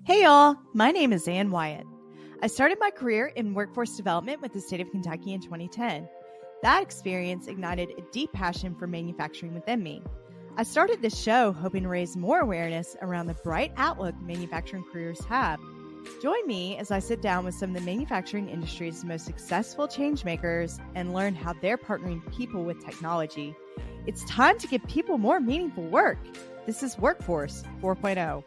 Hey y'all, my name is Ann Wyatt. I started my career in workforce development with the state of Kentucky in 2010. That experience ignited a deep passion for manufacturing within me. I started this show hoping to raise more awareness around the bright outlook manufacturing careers have. Join me as I sit down with some of the manufacturing industry's most successful changemakers and learn how they're partnering people with technology. It's time to give people more meaningful work. This is Workforce 4.0.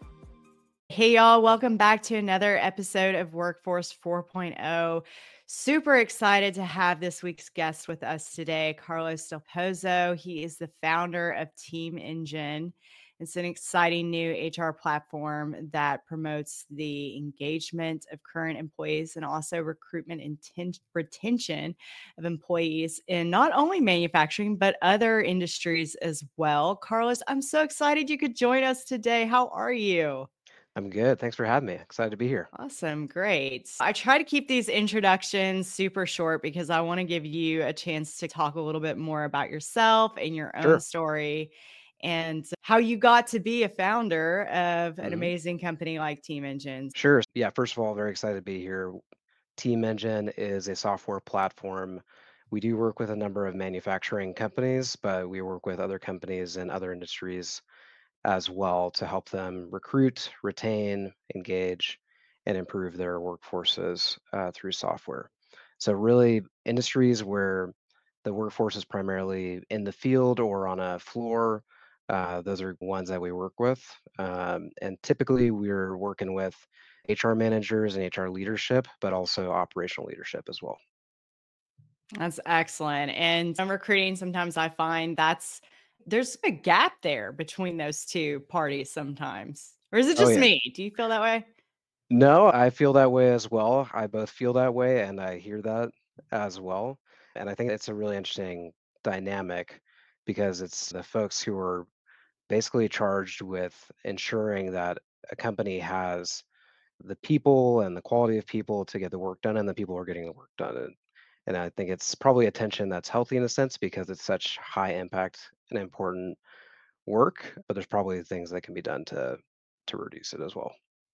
Hey, y'all. Welcome back to another episode of Workforce 4.0. Super excited to have this week's guest with us today, Carlos Del Pozo. He is the founder of Team Engine. It's an exciting new HR platform that promotes the engagement of current employees and also recruitment and retention of employees in not only manufacturing, but other industries as well. Carlos, I'm so excited you could join us today. How are you? I'm good. Thanks for having me. Excited to be here. Awesome. Great. I try to keep these introductions super short because I want to give you a chance to talk a little bit more about yourself and your own Sure. story and how you got to be a founder of an hmm amazing company like Team Engines. Sure. Yeah, first of all, very excited to be here. Team Engine is a software platform. We do work with a number of manufacturing companies, but we work with other companies in other industries as well to help them recruit, retain, engage, and improve their workforces through software. So, really, industries where the workforce is primarily in the field or on a floor, those are ones that we work with. And typically, we're working with HR managers and HR leadership, but also operational leadership as well. That's excellent. And I'm recruiting, sometimes I find there's a gap there between those two parties sometimes. Or is it Oh, just yeah. me? Do you feel that way? No, I feel that way as well. I both feel that way and I hear that as well. And I think it's a really interesting dynamic because it's the folks who are basically charged with ensuring that a company has the people and the quality of people to get the work done and the people who are getting the work done. And I think it's probably a tension that's healthy in a sense because it's such high impact and important work, but there's probably things that can be done to reduce it as well.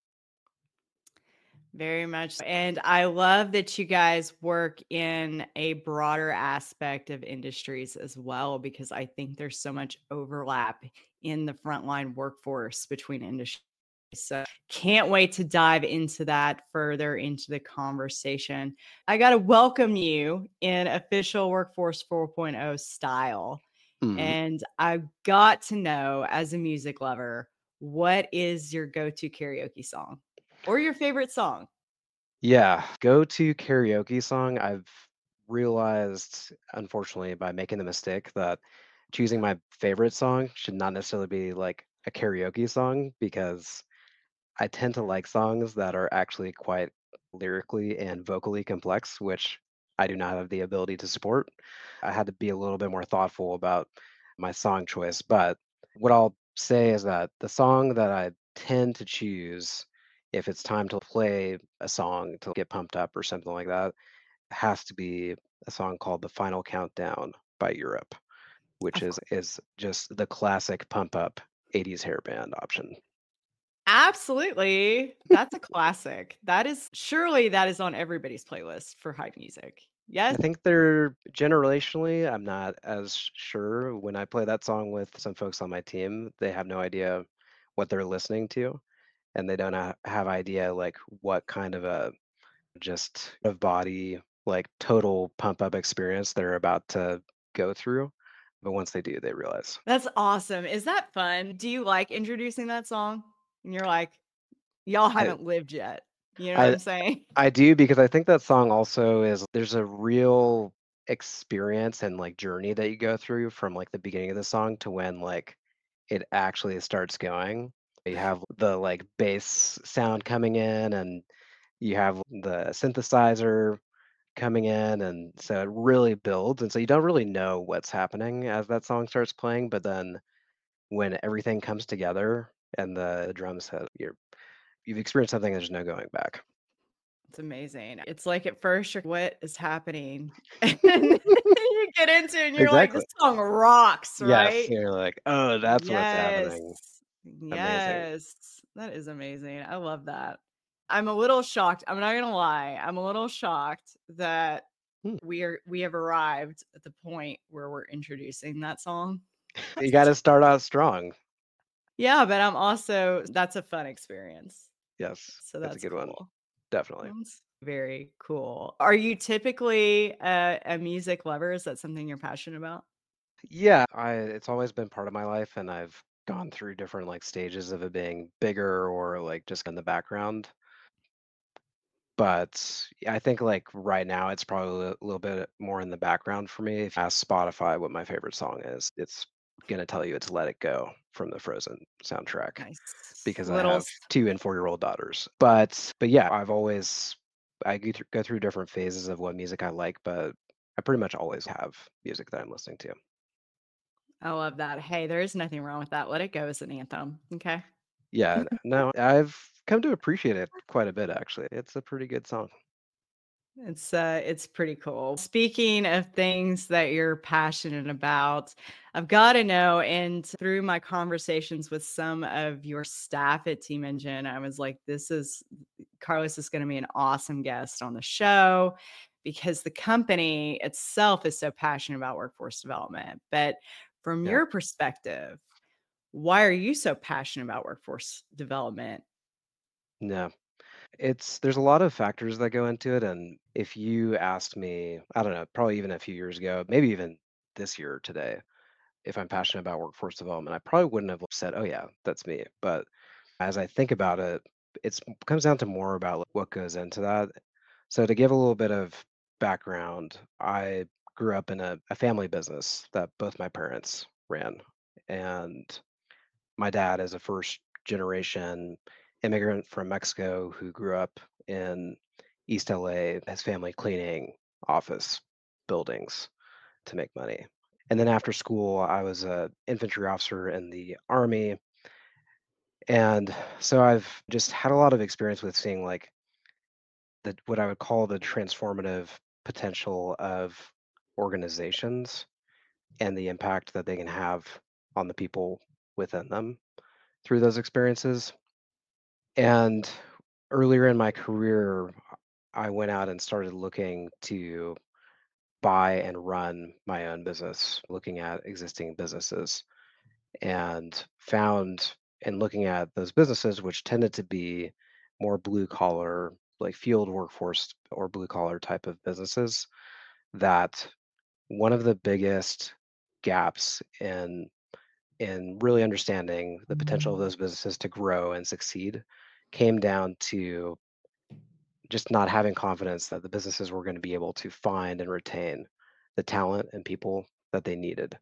Very much. And I love that you guys work in a broader aspect of industries as well, because I think there's so much overlap in the frontline workforce between industries. So can't wait to dive into that further into the conversation. I got to welcome you in official Workforce 4.0 style. Mhm. And I've got to know, as a music lover, what is your go-to karaoke song or your favorite song? Yeah, go-to karaoke song, I've realized, unfortunately, by making the mistake that choosing my favorite song should not necessarily be like a karaoke song because I tend to like songs that are actually quite lyrically and vocally complex, which I do not have the ability to support. I had to be a little bit more thoughtful about my song choice, but what I'll say is that the song that I tend to choose if it's time to play a song to get pumped up or something like that has to be a song called The Final Countdown by Europe, which Of is just the classic pump up 80s hair band option. Absolutely. That's a classic. That is on everybody's playlist for hype music. I Yes? think they're generationally, I'm not as sure. When I play that song with some folks on my team, they have no idea what they're listening to, and they don't have idea like what kind of a just of body, like total pump up experience they're about to go through. But once they do, they realize. That's awesome. Is that fun? Do you like introducing that song? And you're like, y'all I haven't lived yet. You know what I I'm saying? I do because I think that song also is there's a real experience and like journey that you go through from like the beginning of the song to when like it actually starts going. You have the like bass sound coming in and you have the synthesizer coming in and so it really builds and so you don't really know what's happening as that song starts playing, but then when everything comes together and the drums hit, you've experienced something there's no going back. It's amazing. It's like at first you're, what is happening? And then you get into it and you're like, this Exactly. song rocks, Yes, right? you're like, "Oh, that's what's Yes. happening." Amazing. Yes, that is amazing. I love that. I'm a little shocked. I'm not gonna lie. I'm a little shocked that Hmm. we have arrived at the point where we're introducing that song. You got to start out strong. Yeah, but I'm also that's a fun experience. Yes, So that's a that's good one. cool. Definitely. That's very cool. Are you typically a music lover? Is that something you're passionate about? Yeah, I it's always been part of my life, and I've gone through different like stages of it being bigger or like just in the background. But I think like right now it's probably a little bit more in the background for me. If you ask Spotify what my favorite song is, it's gonna tell you it's Let It Go from the Frozen soundtrack Nice. because I Little have 2 and 4-year-old daughters. But yeah, I go through different phases of what music I like, but I pretty much always have music that I'm listening to. I love that. Hey, there is nothing wrong with that. Let It Go is an anthem. Okay. Yeah, no, I've come to appreciate it quite a bit actually. It's a pretty good song. It's pretty cool. Speaking of things that you're passionate about, I've got to know, and through my conversations with some of your staff at Team Engine, I was like, this is Carlos is going to be an awesome guest on the show because the company itself is so passionate about workforce development. But from Yeah. your perspective, why are you so passionate about workforce development? No. There's a lot of factors that go into it, and if you asked me, I don't know, probably even a few years ago, maybe even this year or today, if I'm passionate about workforce development, I probably wouldn't have said, "Oh yeah, that's me." But as I think about it, it comes down to more about like, what goes into that. So to give a little bit of background, I grew up in a family business that both my parents ran, and my dad is a first generation immigrant from Mexico who grew up in East LA, his family cleaning office buildings to make money. And then after school, I was a infantry officer in the army. And so I've just had a lot of experience with seeing like what I would call the transformative potential of organizations and the impact that they can have on the people within them through those experiences. And earlier in my career, I went out and started looking to buy and run my own business, looking at existing businesses, and found in looking at those businesses, which tended to be more blue collar, like field workforce or blue collar type of businesses, that one of the biggest gaps in really understanding the potential of those businesses to grow and succeed came down to just not having confidence that the businesses were going to be able to find and retain the talent and people that they needed.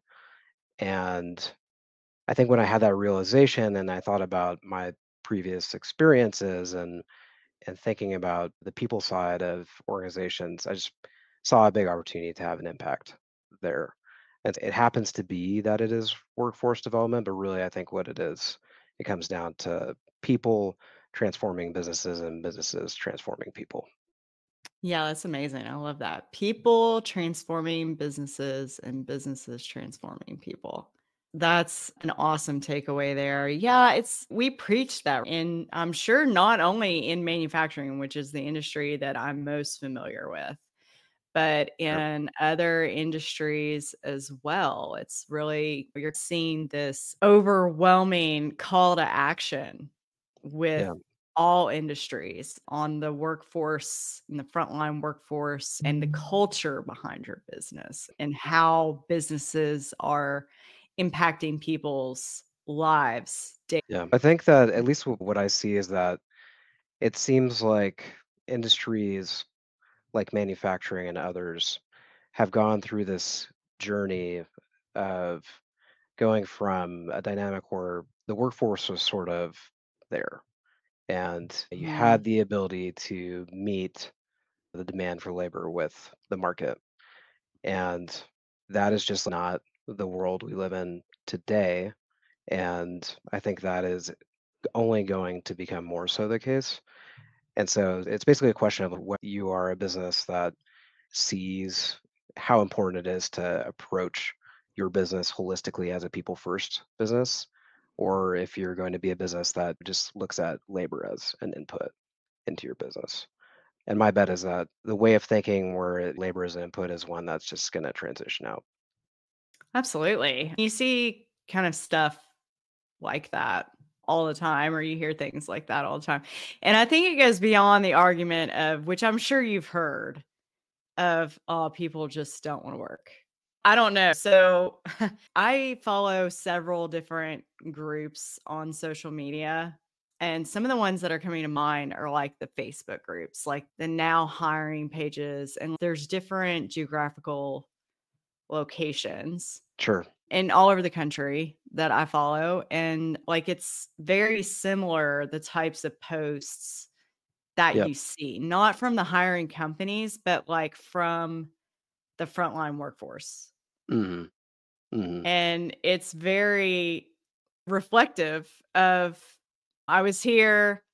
And I think when I had that realization and I thought about my previous experiences and thinking about the people side of organizations, I just saw a big opportunity to have an impact there. It happens to be that it is workforce development, but really I think what it is, it comes down to people transforming businesses and businesses transforming people. Yeah, that's amazing. I love that. People transforming businesses and businesses transforming people. That's an awesome takeaway there. Yeah, we preach that. And I'm sure not only in manufacturing, which is the industry that I'm most familiar with, but Yep. in other industries as well. It's really, you're seeing this overwhelming call to action with Yeah. all industries on the workforce and the frontline workforce and the culture behind your business and how businesses are impacting people's lives. Yeah. I think that at least what I see is that it seems like industries like manufacturing and others have gone through this journey of going from a dynamic where the workforce was sort of there and you had Mhm. the ability to meet the demand for labor with the market. And that is just not the world we live in today. And I think that is only going to become more so the case. And so it's basically a question of what you are a business that sees how important it is to approach your business holistically as a people first business, or if you're going to be a business that just looks at labor as an input into your business. And my bet is that the way of thinking where labor is an input is one that's just going to transition out. Absolutely. You see kind of stuff like that all the time, or you hear things like that all the time. And I think it goes beyond the argument of which I'm sure you've heard of, "Oh, people just don't wanna work." I don't know. So, I follow several different groups on social media, and some of the ones that are coming to mind are, like, the Facebook groups, like the now hiring pages, and there's different geographical locations Sure. and all over the country that I follow, and, like, it's very similar, the types of posts that Yep. you see, not from the hiring companies, but, like, from the frontline workforce, Mhm. Mhm. and it's very reflective of, "I was here,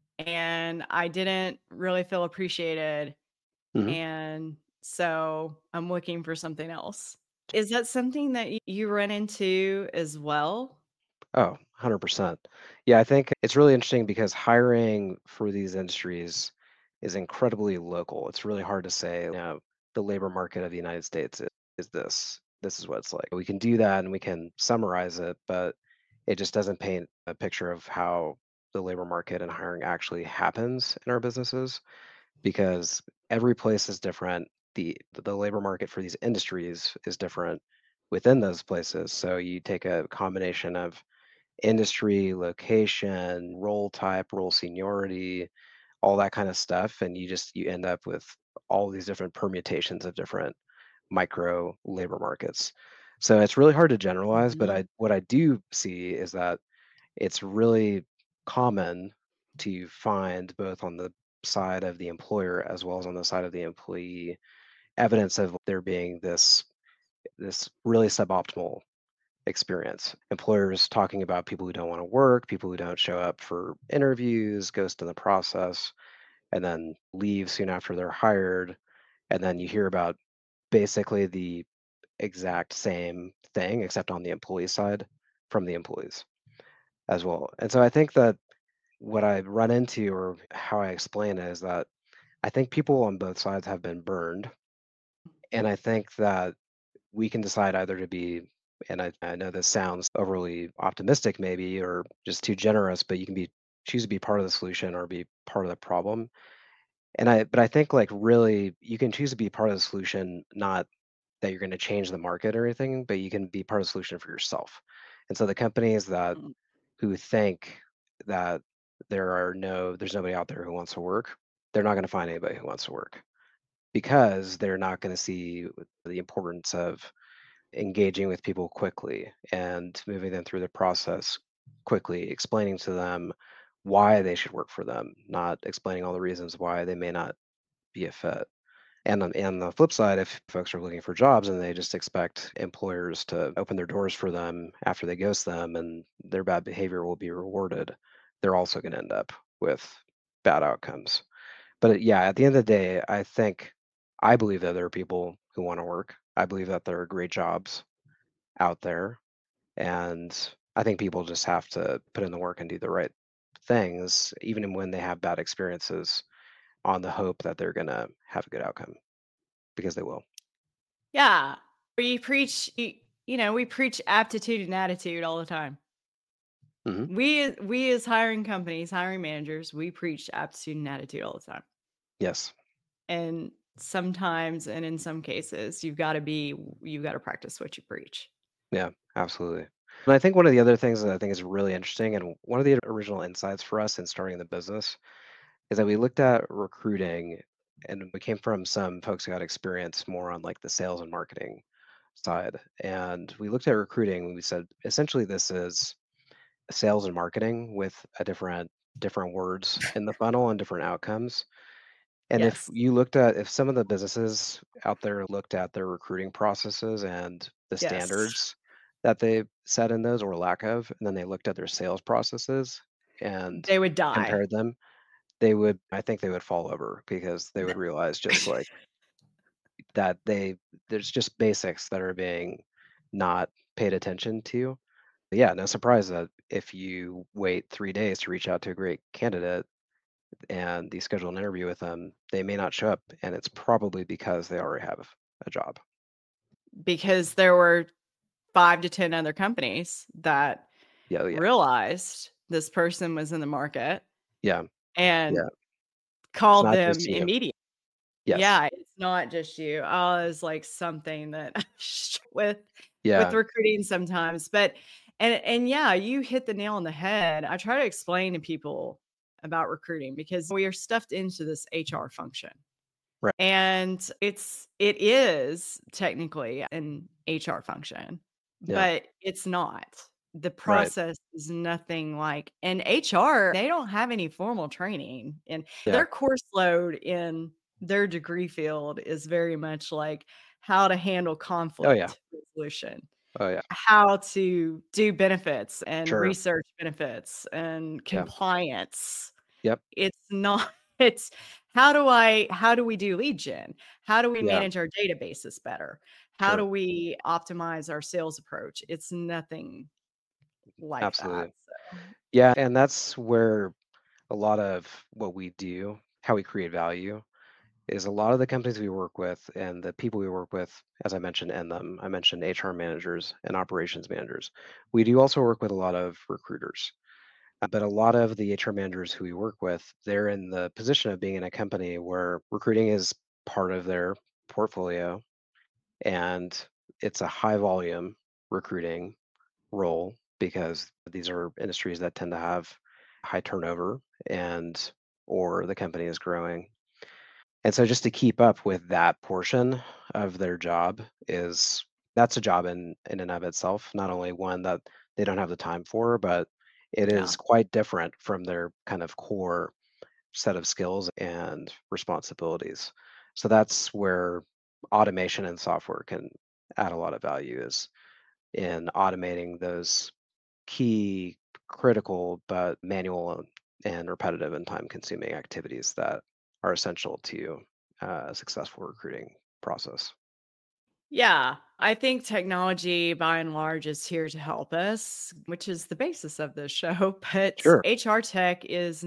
and I didn't really feel appreciated, Mhm. and so I'm looking for something else." Is that something that you run into as well? Oh, 100%. Yeah, I think it's really interesting because hiring for these industries is incredibly local. It's really hard to say, the labor market of the United States is this. This is what it's like. We can do that and we can summarize it, but it just doesn't paint a picture of how the labor market and hiring actually happens in our businesses because every place is different. The labor market for these industries is different within those places. So you take a combination of industry, location, role type, role seniority, all that kind of stuff, and you end up with all these different permutations of different micro labor markets. So it's really hard to generalize, but Mhm. I what I do see is that it's really common to find both on the side of the employer as well as on the side of the employee evidence of there being this really suboptimal experience. Employers talking about people who don't want to work, people who don't show up for interviews, ghost in the process, and then leave soon after they're hired. And then you hear about basically the exact same thing, except on the employee side from the employees as well. And so I think that what I run into or how I explain it is that I think people on both sides have been burned. And I think that we can decide either to be, and I know this sounds overly optimistic maybe or just too generous, but you can be choose to be part of the solution or be part of the problem. But I think like really you can choose to be part of the solution, not that you're going to change the market or anything, but you can be part of the solution for yourself. And so the companies that Mm. who think that there's nobody out there who wants to work, they're not going to find anybody who wants to work because they're not going to see the importance of engaging with people quickly and moving them through the process quickly, explaining to them why they should work for them, not explaining all the reasons why they may not be a fit. And on the flip side, if folks are looking for jobs and they just expect employers to open their doors for them after they ghost them and their bad behavior will be rewarded, they're also going to end up with bad outcomes. But yeah, at the end of the day, I believe that there are people who want to work. I believe that there are great jobs out there. And I think people just have to put in the work and do the right things, even when they have bad experiences, on the hope that they're going to have a good outcome because they will. Yeah. We preach we preach aptitude and attitude all the time. Hmm. We as hiring companies, hiring managers, we preach aptitude and attitude all the time. Yes. And sometimes and in some cases, you've gotta practice what you preach. Yeah, absolutely. And I think one of the other things that I think is really interesting, and one of the original insights for us in starting the business, is that we looked at recruiting and we came from some folks who had experience more on like the sales and marketing side. And we looked at recruiting and we said, essentially, this is sales and marketing with a different words in the funnel and different outcomes. And Yes. if some of the businesses out there looked at their recruiting processes and the Yes. standards that they set in those or lack of, and then they looked at their sales processes and They would die. compared them, I think they would fall over because they would realize just like that there's just basics that are being not paid attention to. Yeah, no surprise that if you wait 3 days to reach out to a great candidate and you schedule an interview with them, they may not show up, and it's probably because they already have a job. because there were 5 to 10 other companies that Yeah, yeah, realized this person was in the market yeah, yeah. and It's called not them just you. immediately. Yes. Yeah, it's not just you. Oh, it's like something that I struggle with Yeah, recruiting sometimes, but and yeah, you hit the nail on the head. I try to explain to people about recruiting because we are stuffed into this HR function. right. And it is technically an HR function, Yeah, but it's not. The right. process is nothing like and HR, they don't have any formal training, and Yeah. their course load in their degree field is very much like how to handle Oh, yeah. conflict resolution, Oh, yeah. how to do benefits and Sure. research benefits and Yeah. compliance. Yep. It's not it's how do we do lead gen? How do we Yeah, manage our databases better? How do sure. we optimize our sales approach? It's nothing like that, Absolutely. so Yeah, and that's where a lot of what we do, how we create value, is a lot of the companies we work with and the people we work with, as I mentioned, and them, I mentioned HR managers and operations managers. We do also work with a lot of recruiters, but a lot of the HR managers who we work with, they're in the position of being in a company where recruiting is part of their portfolio and it's a high volume recruiting role because these are industries that tend to have high turnover and or the company is growing. And so just to keep up with that portion of their job is that's a job in and of itself, not only one that they don't have the time for, but it yeah. is quite different from their kind of core set of skills and responsibilities. So that's where automation and software can add a lot of value is in automating those key, critical, but manual and repetitive and time consuming activities that are essential to a successful recruiting process. Yeah, I think technology by and large is here to help us, which is the basis of this show, but Sure. HR tech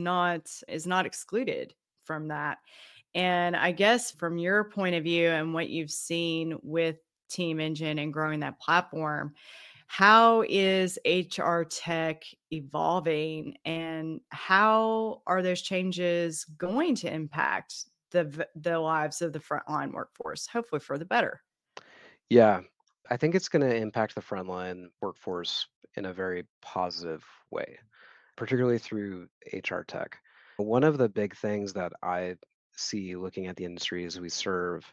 is not excluded from that. And I guess from your point of view and what you've seen with Team Engine and growing that platform, how is HR tech evolving and how are those changes going to impact the lives of the frontline workforce, hopefully for the better? Yeah. I think it's going to impact the frontline workforce in a very positive way, particularly through HR tech. One of the big things that I see looking at the industries we serve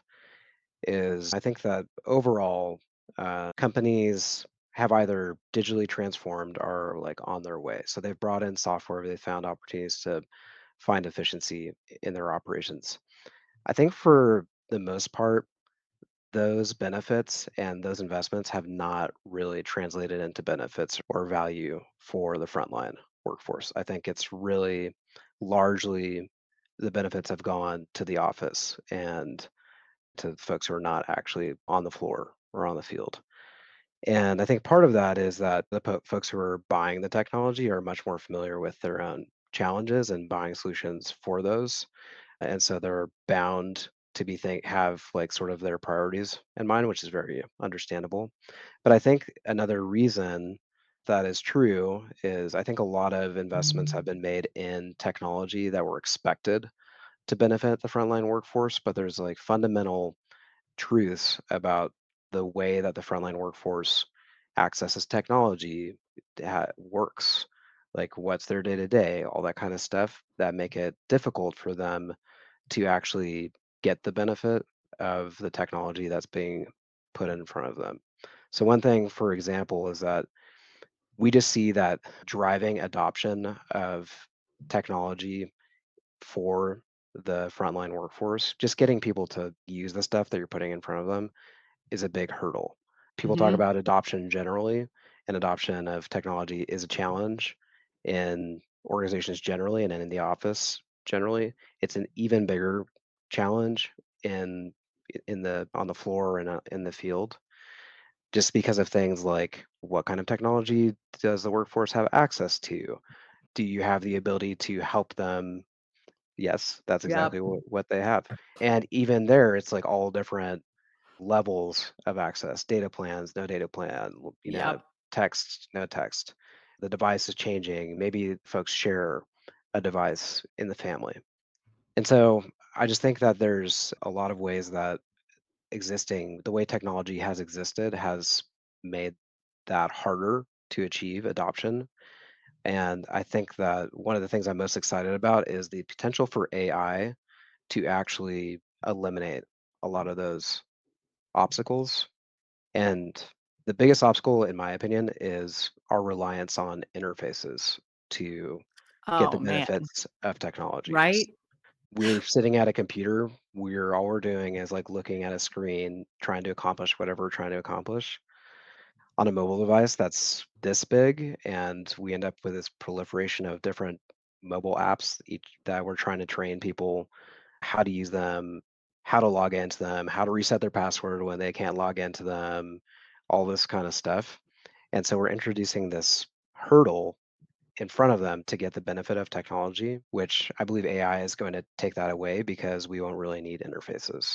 is I think that overall, companies have either digitally transformed or like on their way. So they've brought in software, they found opportunities to find efficiency in their operations. I think for the most part, those benefits and those investments have not really translated into benefits or value for the frontline workforce. I think it's really largely the benefits have gone to the office and to folks who are not actually on the floor or on the field. And I think part of that is that the folks who are buying the technology are much more familiar with their own challenges and buying solutions for those. And so they're bound to be have like sort of their priorities in mind, which is very understandable. But I think another reason that is true is I think a lot of investments have been made in technology that were expected to benefit the frontline workforce, but there's like fundamental truths about the way that the frontline workforce accesses technology, works, like what's their day to day, all that kind of stuff that make it difficult for them to actually get the benefit of the technology that's being put in front of them. So, one thing, for example, is that we just see that driving adoption of technology for the frontline workforce, just getting people to use the stuff that you're putting in front of them is a big hurdle. People talk Mhm. about adoption generally, and adoption of technology is a challenge in organizations generally and in the office generally. It's an even bigger challenge in in the on the floor and in the field. just because of things like what kind of technology does the workforce have access to? Do you have the ability to help them? Yes, that's Yep. exactly what they have. And even there, it's like all different levels of access, data plans, no data plan, Yep. text, no text. The device is changing. Maybe folks share a device in the family. And so I just think that there's a lot of ways that the way technology has existed has made that harder to achieve adoption. And I think that one of the things I'm most excited about is the potential for AI to actually eliminate a lot of those obstacles. And the biggest obstacle, in my opinion, is our reliance on interfaces to get the Oh man, benefits of technology. right? We're sitting at a computer, we're doing is like looking at a screen, trying to accomplish whatever we're trying to accomplish on a mobile device that's this big, and we end up with this proliferation of different mobile apps each that we're trying to train people how to use them, how to log into them, how to reset their password when they can't log into them, all this kind of stuff. And so we're introducing this hurdle in front of them to get the benefit of technology, which I believe AI is going to take that away because we won't really need interfaces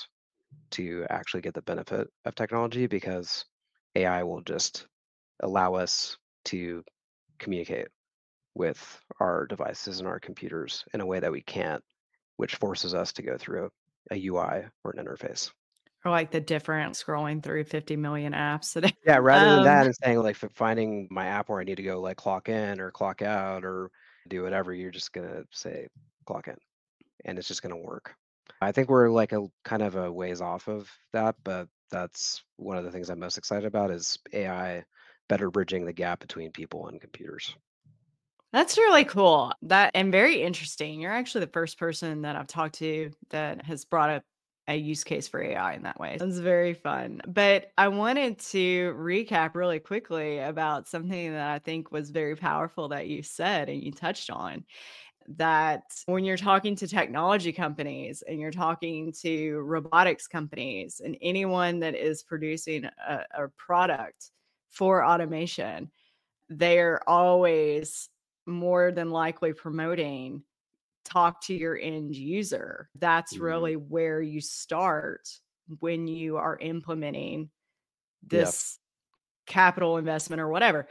to actually get the benefit of technology because AI will just allow us to communicate with our devices and our computers in a way that we can't, which forces us to go through a UI or an interface. Or like the different scrolling through 50 million apps today. Yeah, rather than Um, that and saying like finding my app where I need to go like clock in or clock out or do whatever, you're just gonna say clock in and it's just gonna work. I think we're like a kind of a ways off of that, but that's one of the things I'm most excited about is AI better bridging the gap between people and computers. that's really cool. That and very interesting. You're actually the first person that I've talked to that has brought up a use case for AI in that way. That's very fun. But I wanted to recap really quickly about something that I think was very powerful that you said and you touched on. That when you're talking to technology companies and you're talking to robotics companies and anyone that is producing a product for automation, they're always more than likely promoting talk to your end user. That's Mhm. really where you start when you are implementing Yeah, this capital investment or whatever.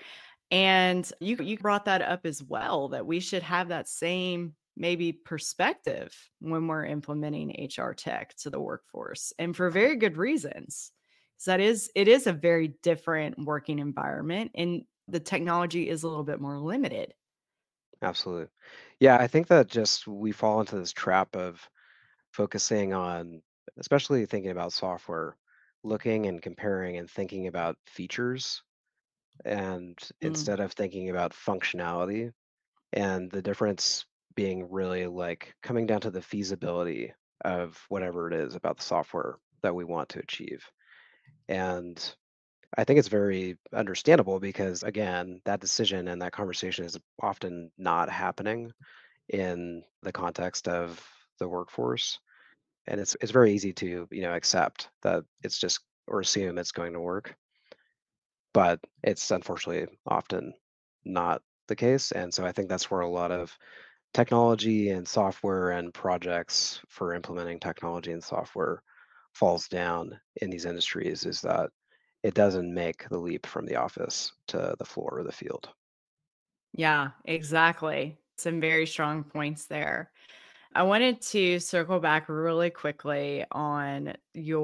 And you brought that up as well, that we should have that same maybe perspective when we're implementing HR tech to the workforce, and for very good reasons. 'Cause it is a very different working environment, and the technology is a little bit more limited. absolutely. Yeah, I think that just we fall into this trap of focusing on, especially thinking about software, looking and comparing and thinking about features and Mm. instead of thinking about functionality and the difference being really like coming down to the feasibility of whatever it is about the software that we want to achieve. And I think it's very understandable because, again, that decision and that conversation is often not happening in the context of the workforce. And it's very easy to, accept that it's just or assume it's going to work. But it's unfortunately often not the case. And so I think that's where a lot of technology and software and projects for implementing technology and software falls down in these industries is that it doesn't make the leap from the office to the floor or the field. Yeah, exactly. Some very strong points there. I wanted to circle back really quickly on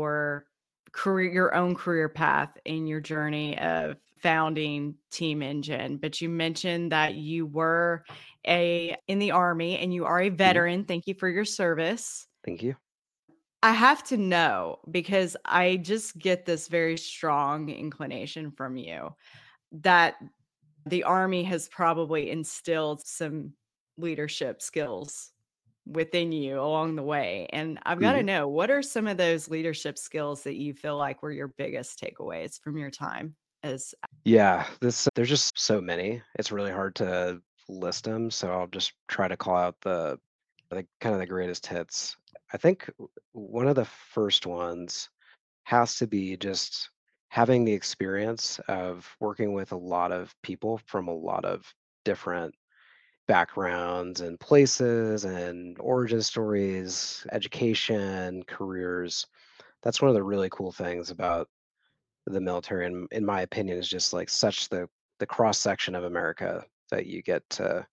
your own career path and your journey of founding Team Engine. But you mentioned that you were a in the army and you are a Mhm. veteran. Thank you for your service. Thank you. I have to know because I just get this very strong inclination from you that the army has probably instilled some leadership skills within you along the way. And I've got to Mhm. know, what are some of those leadership skills that you feel like were your biggest takeaways from your time as Yeah, there's just so many. It's really hard to list them, so I'll just try to call out the kind of the greatest hits. I think one of the first ones has to be just having the experience of working with a lot of people from a lot of different backgrounds and places and origin stories, education, careers. That's one of the really cool things about the military, in my opinion, is just like such the cross section of America that you get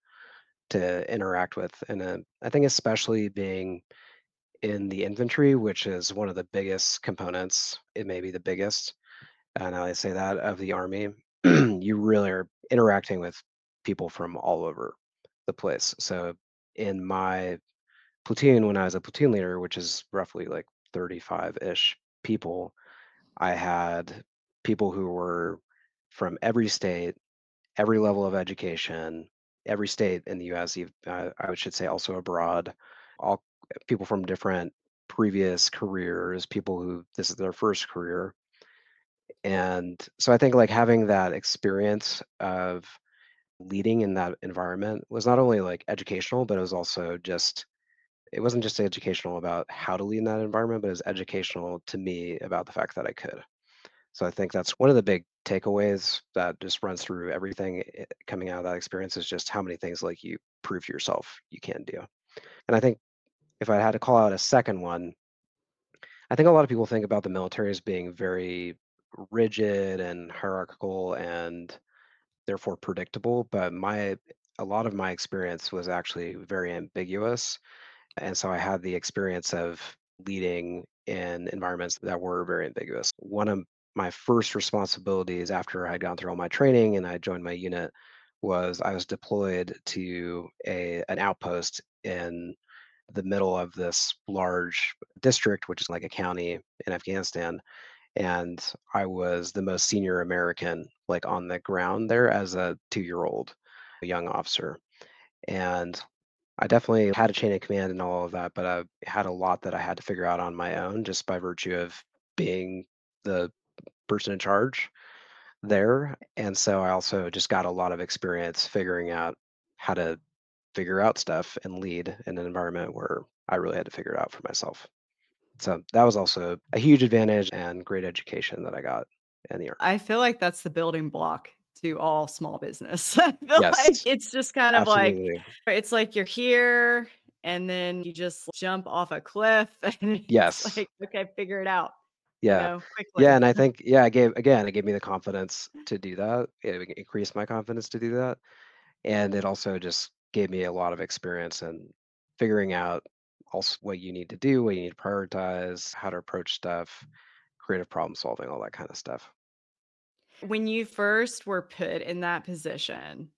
to interact with. And I think especially being in the infantry, which is one of the biggest components, it may be the biggest, now I say that, of the army, you really are interacting with people from all over the place. So in my platoon, when I was a platoon leader, which is roughly like 35-ish people, I had people who were from every state, every level of education, every state in the US, I should say also abroad, all people from different previous careers, people who this is their first career. And so I think like having that experience of leading in that environment was not only like educational, but it was also just, it wasn't just educational about how to lead in that environment, but it was educational to me about the fact that I could. So I think that's one of the big takeaways that just runs through everything coming out of that experience is just how many things like you prove to yourself you can do. And I think if I had to call out a second one, I think a lot of people think about the military as being very rigid and hierarchical and therefore predictable, but my a lot of my experience was actually very ambiguous. And so I had the experience of leading in environments that were very ambiguous. One of my first responsibilities after I'd gone through all my training and I joined my unit was I was deployed to a an outpost in the middle of this large district, which is like a county in Afghanistan. And I was the most senior American like on the ground there as a 2-year-old young officer. And I definitely had a chain of command and all of that, but I had a lot that I had to figure out on my own just by virtue of being the person in charge there. And so I also just got a lot of experience figuring out how to figure out stuff and lead in an environment where I really had to figure it out for myself. So that was also a huge advantage and great education that I got in the Army. I feel like that's the building block to all small business. I feel like Yes, it's just kind of like absolutely. it's like you're here and then you just jump off a cliff and it's Yes. like, okay, figure it out, Yeah. Yeah, quickly. and I think yeah, it gave me the confidence to do that. It increased my confidence to do that, and it also just gave me a lot of experience in figuring out also what you need to do, what you need to prioritize, how to approach stuff, creative problem solving, all that kind of stuff. When you first were put in that position,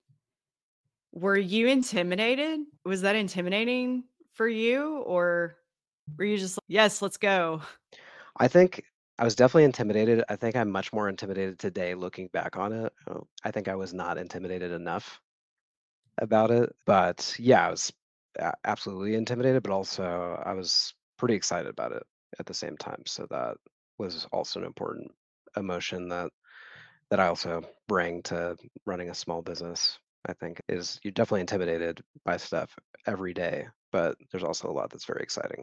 were you intimidated? Was that intimidating for you or were you just like, "Yes, let's go." I think I was definitely intimidated. I think I'm much more intimidated today looking back on it. I think I was not intimidated enough about it. But yeah, I was absolutely intimidated, but also I was pretty excited about it at the same time. So that was also an important emotion that I also bring to running a small business. I think is you're definitely intimidated by stuff every day, but there's also a lot that's very exciting.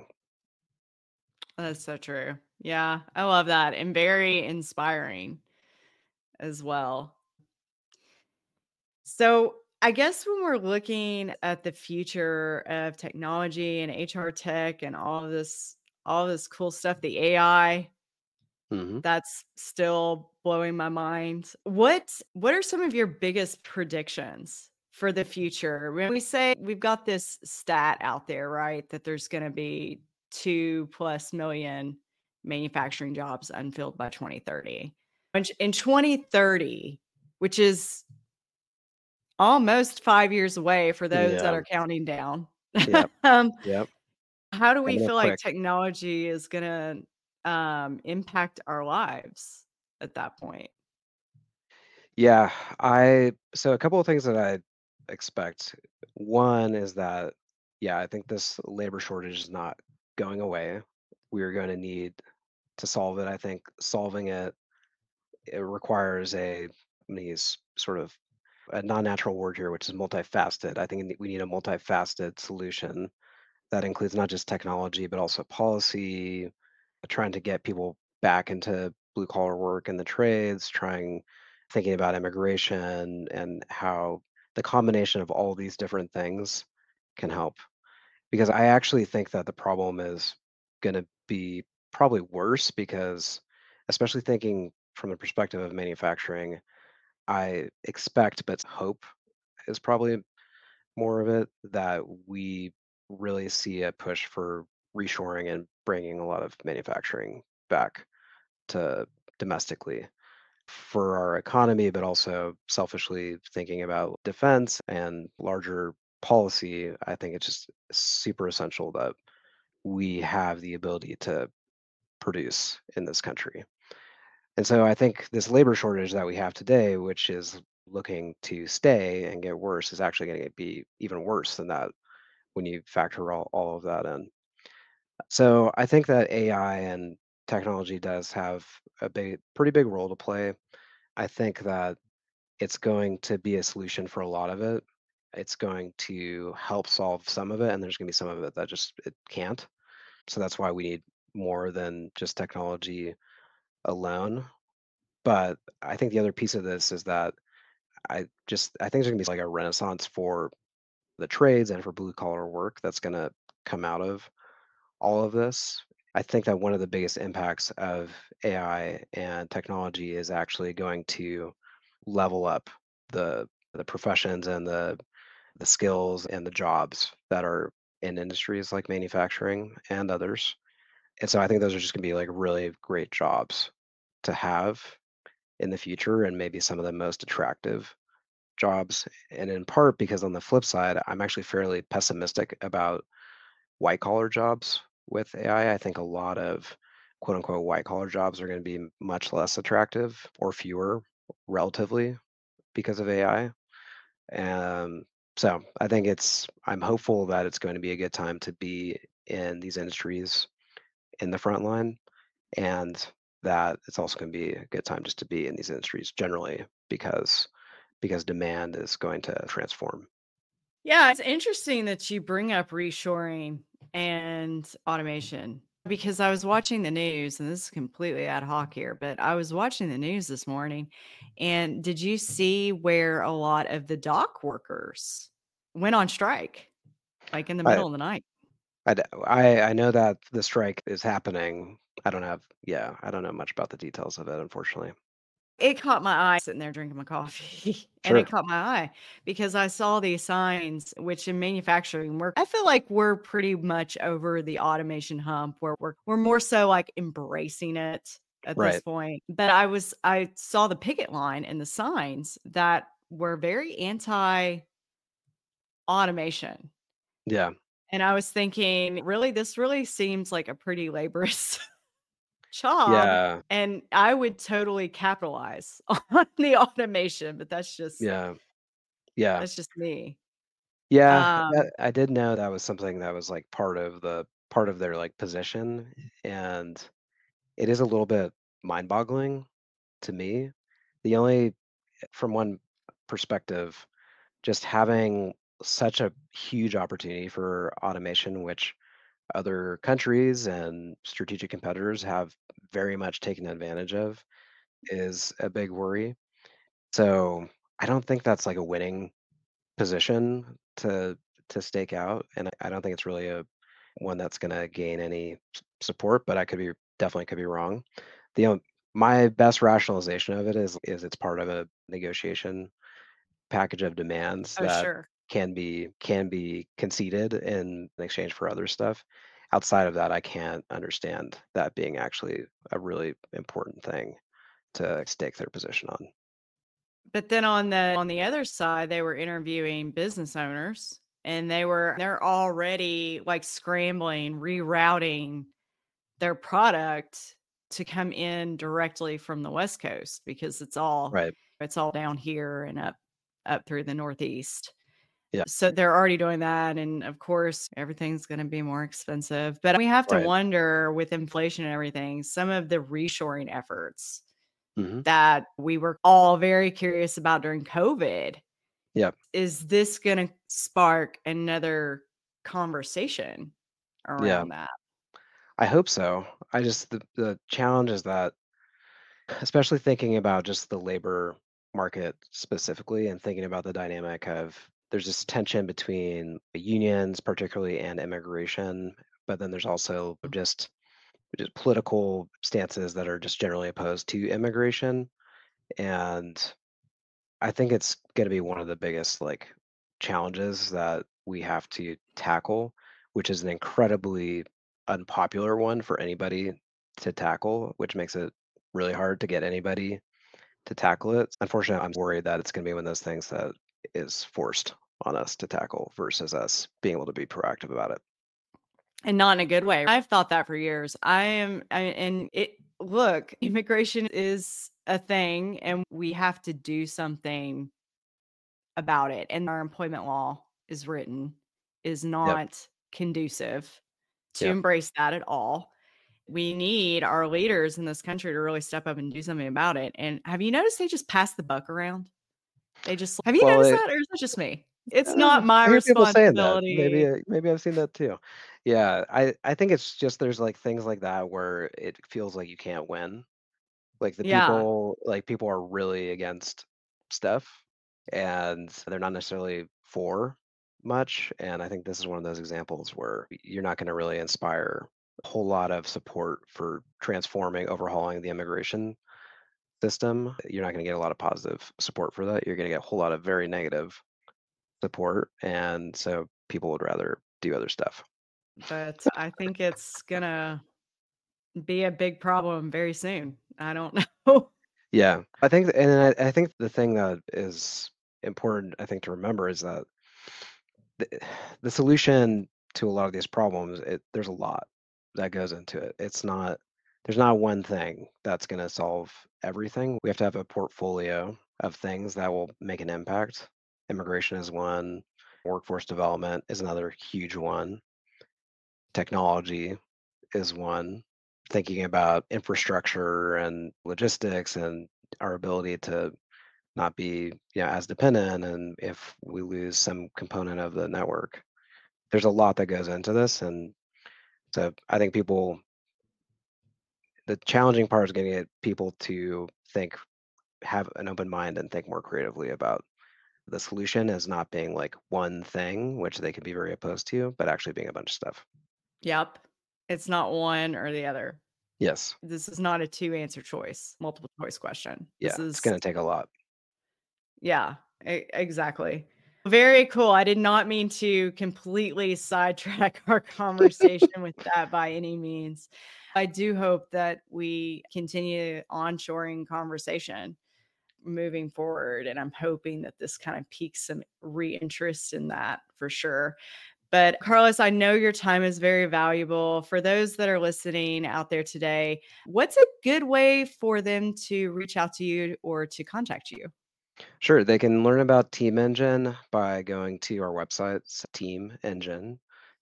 That's so true. Yeah, I love that and very inspiring as well. So, I guess when we're looking at the future of technology and HR tech and all this cool stuff, the AI, Hmm. that's still blowing my mind. What are some of your biggest predictions for the future? When we say we've got this stat out there, right, that there's going to be 2 plus million manufacturing jobs unfilled by 2030. In 2030, which is almost 5 years away for those that Yeah. are counting down. Yep. Um, Yep. how do we Coming up feel like quick. technology is gonna, impact our lives at that point? Yeah, I so a couple of things that I expect. One is that, yeah, I think this labor shortage is not going away. We're going to need to solve it. I think solving it requires I'm gonna use sort of a non-natural word here, which is multifaceted. I think we need a multifaceted solution that includes not just technology, but also policy, trying to get people back into blue collar work and the trades, thinking about immigration and how the combination of all these different things can help. Because I actually think that the problem is going to be probably worse because, especially thinking from the perspective of manufacturing, I expect, but hope is probably more of it, that we really see a push for reshoring and bringing a lot of manufacturing back to domestically for our economy, but also selfishly thinking about defense and larger policy. I think it's just super essential that we have the ability to produce in this country. And so I think this labor shortage that we have today, which is looking to stay and get worse, is actually going to be even worse than that when you factor all of that in. So I think that AI and technology does have pretty big role to play. I think that it's going to be a solution for a lot of it. It's going to help solve some of it, and there's going to be some of it that just it can't. So that's why we need more than just technology alone. But I think the other piece of this is that I think there's gonna be like a renaissance for the trades and for blue collar work that's gonna come out of all of this. I think that one of the biggest impacts of AI and technology is actually going to level up the professions and the skills and the jobs that are in industries like manufacturing and others. And so I think those are just gonna be like really great jobs to have in the future and maybe some of the most attractive jobs. And in part because on the flip side, I'm actually fairly pessimistic about white collar jobs with AI. I think a lot of quote unquote white collar jobs are going to be much less attractive or fewer relatively because of AI. And so I think I'm hopeful that it's going to be a good time to be in these industries in the front line, and that it's also going to be a good time just to be in these industries generally because demand is going to transform. Yeah, it's interesting that you bring up reshoring and automation because I was watching the news, and this is completely ad hoc here, but I was watching the news this morning. And did you see where a lot of the dock workers went on strike, like in the I middle of the night? I know that the strike is happening. I don't know much about the details of it, unfortunately. It caught my eye sitting there drinking my coffee, and it Sure. caught my eye because I saw these signs, which in manufacturing work, I feel like we're pretty much over the automation hump where we're more so like embracing it at this Right. point. But I saw the picket line and the signs that were very anti-automation. Yeah. And I was thinking, really, this really seems like a pretty laborious job, Yeah. and I would totally capitalize on the automation, but Yeah. Yeah. that's just me. Yeah. Um, I did know that was something that was like part of their like position, and it is a little bit mind-boggling to me. The only From one perspective, just having such a huge opportunity for automation, which other countries and strategic competitors have very much taken advantage of, is a big worry. So I don't think that's like a winning position to stake out, and I don't think it's really a one that's going to gain any support. But I could be wrong. The My best rationalization of it is it's part of a negotiation package of demands oh, that sure. can be conceded in exchange for other stuff. Outside of that, I can't understand that being actually a really important thing to stake their position on. But then on the other side, they were interviewing business owners, and they're already, like, scrambling, rerouting their product to come in directly from the West Coast because Right. it's all down here and up through the Northeast. Yeah. So they're already doing that, and of course, everything's gonna be more expensive, but we have to Right. wonder with inflation and everything, some of the reshoring efforts Hmm. that we were all very curious about during COVID, Yeah. is this gonna spark another conversation Yeah. around that? I hope so. The challenge is that especially thinking about just the labor market specifically and thinking about the dynamic of there's this tension between unions, particularly, and immigration, but then there's also just political stances that are just generally opposed to immigration. And I think it's going to be one of the biggest like challenges that we have to tackle, which is an incredibly unpopular one for anybody to tackle, which makes it really hard to get anybody to tackle it. Unfortunately, I'm worried that it's going to be one of those things that is forced on us to tackle versus us being able to be proactive about it. And not in a good way. I've thought that for years. Look, immigration is a thing and we have to do something about it. And our employment law is Yep. not conducive to Yep. embrace that at all. We need our leaders in this country to really step up and do something about it. And have you noticed they just pass the buck around? Have you Well, noticed that, or is that just me? It's not my I hear people saying that. responsibility. Maybe I've seen that too. Yeah, I think it's just there's like things like that where it feels like you can't win. Like Yeah. people are really against stuff and they're not necessarily for much. And I think this is one of those examples where you're not going to really inspire a whole lot of support for transforming, overhauling the immigration system. You're not going to get a lot of positive support for that. You're going to get a whole lot of very negative support. And so people would rather do other stuff. But I think it's gonna be a big problem very soon. I don't know. Yeah, I think the thing that is important, I think, to remember is that the, the solution to a lot of these problems, there's a lot that goes into it. There's not one thing that's going to solve everything. We have to have a portfolio of things that will make an impact. Immigration is one, workforce development is another huge one, technology is one, thinking about infrastructure and logistics and our ability to not be as dependent and if we lose some component of the network. There's a lot that goes into this. And so I think the challenging part is going to get people to have an open mind and think more creatively about the solution as not being like one thing, which they can be very opposed to, but actually being a bunch of stuff. Yep. It's not one or the other. Yes. This is not a two-answer choice, multiple choice question. Yeah. This It's is going to take a lot. Yeah, exactly. Very cool. I did not mean to completely sidetrack our conversation with that by any means. I do hope that we continue onshoring conversation moving forward. And I'm hoping that this kind of piques some re-interest in that for sure. But Carlos, I know your time is very valuable. For those that are listening out there today, what's a good way for them to reach out to you or to contact you? Sure. They can learn about Team Engine by going to our website, Team Engine,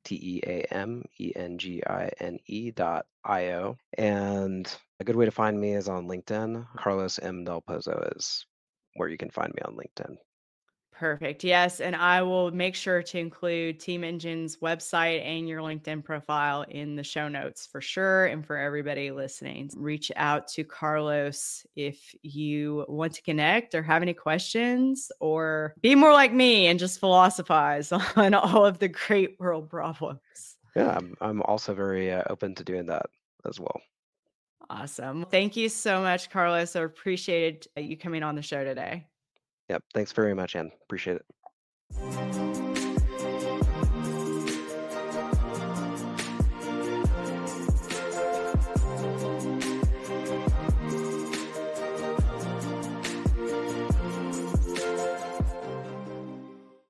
TEAMENGINE.io. And a good way to find me is on LinkedIn. Carlos M. Del Pozo is where you can find me on LinkedIn. Perfect. Yes. And I will make sure to include Team Engine's website and your LinkedIn profile in the show notes for sure. And for everybody listening, reach out to Carlos if you want to connect or have any questions or be more like me and just philosophize on all of the great world problems. Yeah, I'm also very open to doing that as well. Awesome. Thank you so much, Carlos. I appreciated you coming on the show today. Yep. Thanks very much, Ann. Appreciate it.